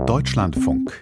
Deutschlandfunk.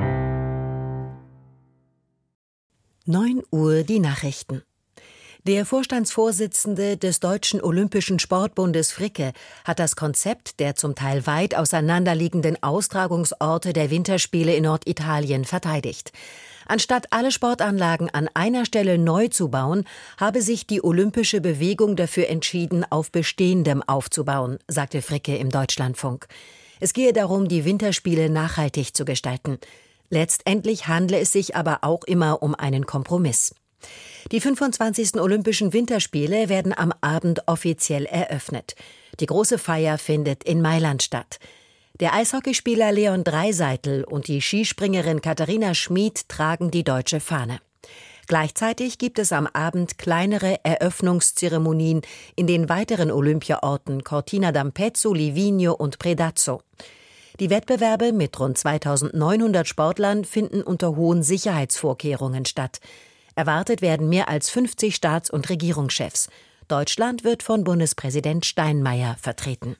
9 Uhr die Nachrichten. Der Vorstandsvorsitzende des Deutschen Olympischen Sportbundes Fricke hat das Konzept der zum Teil weit auseinanderliegenden Austragungsorte der Winterspiele in Norditalien verteidigt. Anstatt alle Sportanlagen an einer Stelle neu zu bauen, habe sich die olympische Bewegung dafür entschieden, auf Bestehendem aufzubauen, sagte Fricke im Deutschlandfunk. Es gehe darum, die Winterspiele nachhaltig zu gestalten. Letztendlich handle es sich aber auch immer um einen Kompromiss. Die 25. Olympischen Winterspiele werden am Abend offiziell eröffnet. Die große Feier findet in Mailand statt. Der Eishockeyspieler Leon Draisaitl und die Skispringerin Katharina Schmid tragen die deutsche Fahne. Gleichzeitig gibt es am Abend kleinere Eröffnungszeremonien in den weiteren Olympiaorten Cortina d'Ampezzo, Livigno und Predazzo. Die Wettbewerbe mit rund 2900 Sportlern finden unter hohen Sicherheitsvorkehrungen statt. Erwartet werden mehr als 50 Staats- und Regierungschefs. Deutschland wird von Bundespräsident Steinmeier vertreten.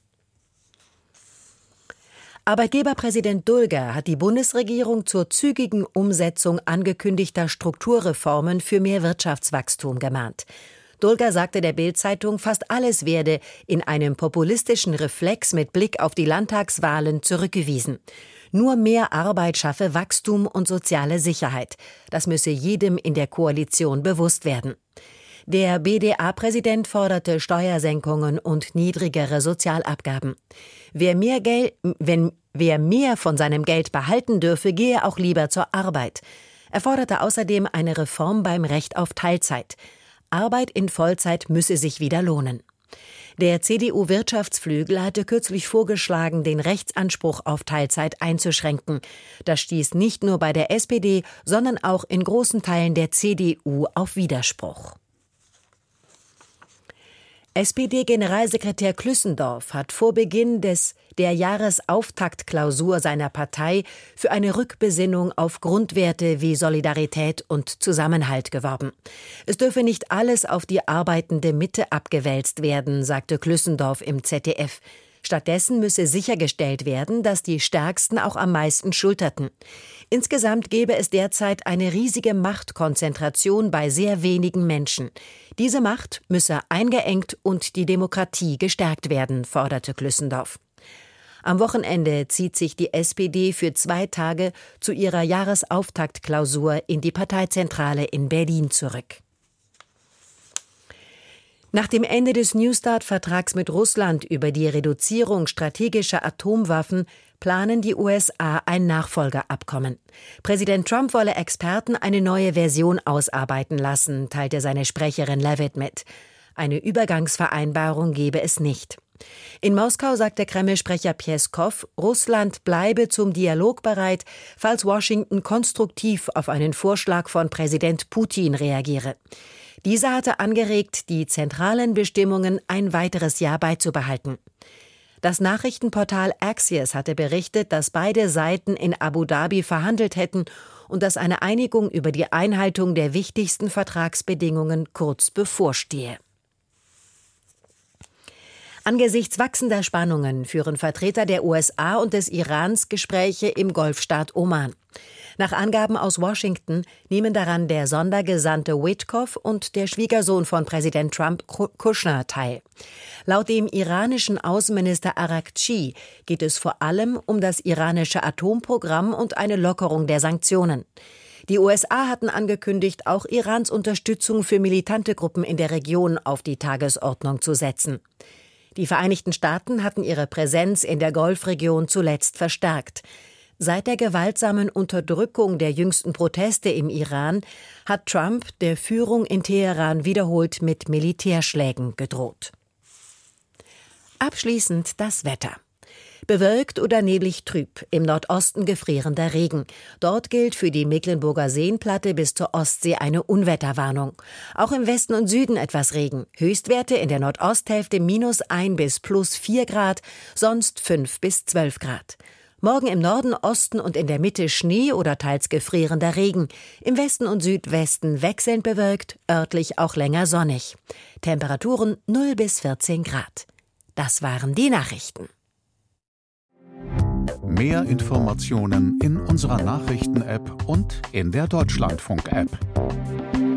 Arbeitgeberpräsident Dulger hat die Bundesregierung zur zügigen Umsetzung angekündigter Strukturreformen für mehr Wirtschaftswachstum gemahnt. Dulger sagte der Bild-Zeitung, fast alles werde in einem populistischen Reflex mit Blick auf die Landtagswahlen zurückgewiesen. Nur mehr Arbeit schaffe Wachstum und soziale Sicherheit. Das müsse jedem in der Koalition bewusst werden. Der BDA-Präsident forderte Steuersenkungen und niedrigere Sozialabgaben. Wer mehr von seinem Geld behalten dürfe, gehe auch lieber zur Arbeit. Er forderte außerdem eine Reform beim Recht auf Teilzeit. Arbeit in Vollzeit müsse sich wieder lohnen. Der CDU-Wirtschaftsflügel hatte kürzlich vorgeschlagen, den Rechtsanspruch auf Teilzeit einzuschränken. Das stieß nicht nur bei der SPD, sondern auch in großen Teilen der CDU auf Widerspruch. SPD-Generalsekretär Klüssendorf hat vor Beginn der Jahresauftaktklausur seiner Partei für eine Rückbesinnung auf Grundwerte wie Solidarität und Zusammenhalt geworben. Es dürfe nicht alles auf die arbeitende Mitte abgewälzt werden, sagte Klüssendorf im ZDF. Stattdessen müsse sichergestellt werden, dass die Stärksten auch am meisten schulterten. Insgesamt gebe es derzeit eine riesige Machtkonzentration bei sehr wenigen Menschen. Diese Macht müsse eingeengt und die Demokratie gestärkt werden, forderte Klüssendorf. Am Wochenende zieht sich die SPD für 2 Tage zu ihrer Jahresauftaktklausur in die Parteizentrale in Berlin zurück. Nach dem Ende des New START-Vertrags mit Russland über die Reduzierung strategischer Atomwaffen planen die USA ein Nachfolgeabkommen. Präsident Trump wolle Experten eine neue Version ausarbeiten lassen, teilte seine Sprecherin Leavitt mit. Eine Übergangsvereinbarung gebe es nicht. In Moskau sagte Kreml-Sprecher Pjeskow, Russland bleibe zum Dialog bereit, falls Washington konstruktiv auf einen Vorschlag von Präsident Putin reagiere. Dieser hatte angeregt, die zentralen Bestimmungen ein weiteres Jahr beizubehalten. Das Nachrichtenportal Axios hatte berichtet, dass beide Seiten in Abu Dhabi verhandelt hätten und dass eine Einigung über die Einhaltung der wichtigsten Vertragsbedingungen kurz bevorstehe. Angesichts wachsender Spannungen führen Vertreter der USA und des Irans Gespräche im Golfstaat Oman. Nach Angaben aus Washington nehmen daran der Sondergesandte Witkoff und der Schwiegersohn von Präsident Trump, Kushner, teil. Laut dem iranischen Außenminister Araghchi geht es vor allem um das iranische Atomprogramm und eine Lockerung der Sanktionen. Die USA hatten angekündigt, auch Irans Unterstützung für militante Gruppen in der Region auf die Tagesordnung zu setzen. Die Vereinigten Staaten hatten ihre Präsenz in der Golfregion zuletzt verstärkt. Seit der gewaltsamen Unterdrückung der jüngsten Proteste im Iran hat Trump der Führung in Teheran wiederholt mit Militärschlägen gedroht. Abschließend das Wetter. Bewölkt oder neblig trüb, im Nordosten gefrierender Regen. Dort gilt für die Mecklenburger Seenplatte bis zur Ostsee eine Unwetterwarnung. Auch im Westen und Süden etwas Regen. Höchstwerte in der Nordosthälfte -1 bis +4 Grad, sonst 5 bis 12 Grad. Morgen im Norden, Osten und in der Mitte Schnee oder teils gefrierender Regen. Im Westen und Südwesten wechselnd bewölkt, örtlich auch länger sonnig. Temperaturen 0 bis 14 Grad. Das waren die Nachrichten. Mehr Informationen in unserer Nachrichten-App und in der Deutschlandfunk-App.